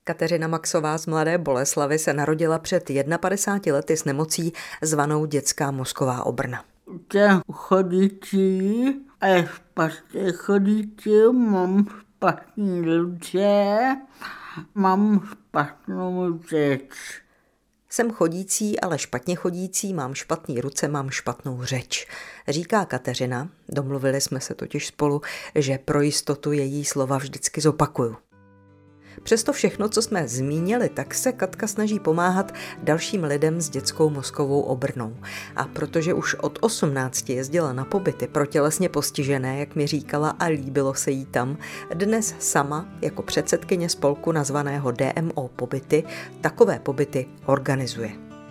Kateřina Maxová z Mladé Boleslavi se narodila před 51 lety s nemocí zvanou dětská mozková obrna. Jsem chodící a špatně chodící, mám špatný ruce, mám špatnou řeč. Jsem chodící, ale špatně chodící, mám špatný ruce, mám špatnou řeč, říká Kateřina. Domluvili jsme se totiž spolu, že pro jistotu její slova vždycky zopakuju. Přesto všechno, co jsme zmínili, tak se Katka snaží pomáhat dalším lidem s dětskou mozkovou obrnou. A protože už od 18 jezdila na pobyty pro tělesně postižené, jak mi říkala, a líbilo se jí tam, dnes sama jako předsedkyně spolku nazvaného DMO pobyty takové pobyty organizuje.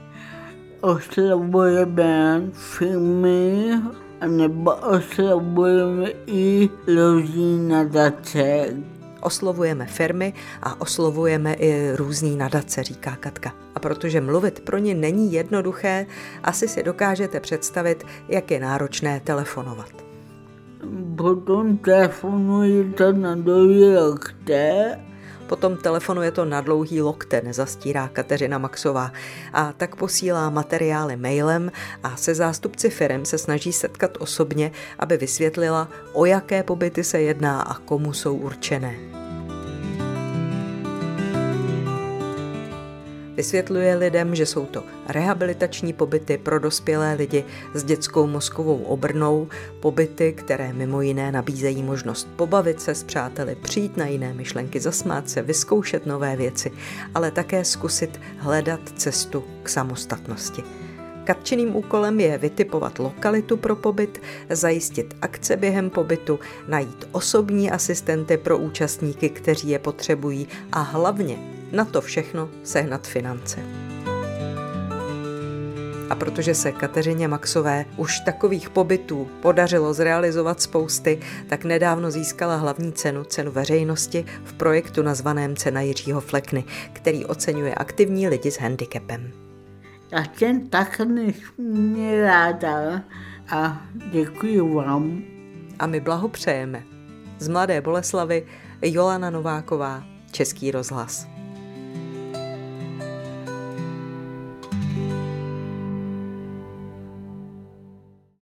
Oslavujeme firmy nebo oslavujeme i různý nadace. Oslovujeme firmy a oslovujeme i různý nadace, říká Katka. A protože mluvit pro ně není jednoduché, asi si dokážete představit, jak je náročné telefonovat. Potom telefonuje to na dlouhý lokte. Potom telefonuje to na dlouhý lokte, nezastírá Kateřina Maxová. A tak posílá materiály mailem a se zástupci firem se snaží setkat osobně, aby vysvětlila, o jaké pobyty se jedná a komu jsou určené. Vysvětluje lidem, že jsou to rehabilitační pobyty pro dospělé lidi s dětskou mozkovou obrnou, pobyty, které mimo jiné nabízejí možnost pobavit se s přáteli, přijít na jiné myšlenky, zasmát se, vyzkoušet nové věci, ale také zkusit hledat cestu k samostatnosti. Katčiným úkolem je vytipovat lokalitu pro pobyt, zajistit akce během pobytu, najít osobní asistenty pro účastníky, kteří je potřebují, a hlavně na to všechno sehnat finance. A protože se Kateřině Maxové už takových pobytů podařilo zrealizovat spousty, tak nedávno získala hlavní cenu veřejnosti v projektu nazvaném Cena Jiřího Flekny, který oceňuje aktivní lidi s handicapem. Já jsem tak nesmírně ráda a děkuji vám. A my blahopřejeme. Z Mladé Boleslavy Jolana Nováková, Český rozhlas.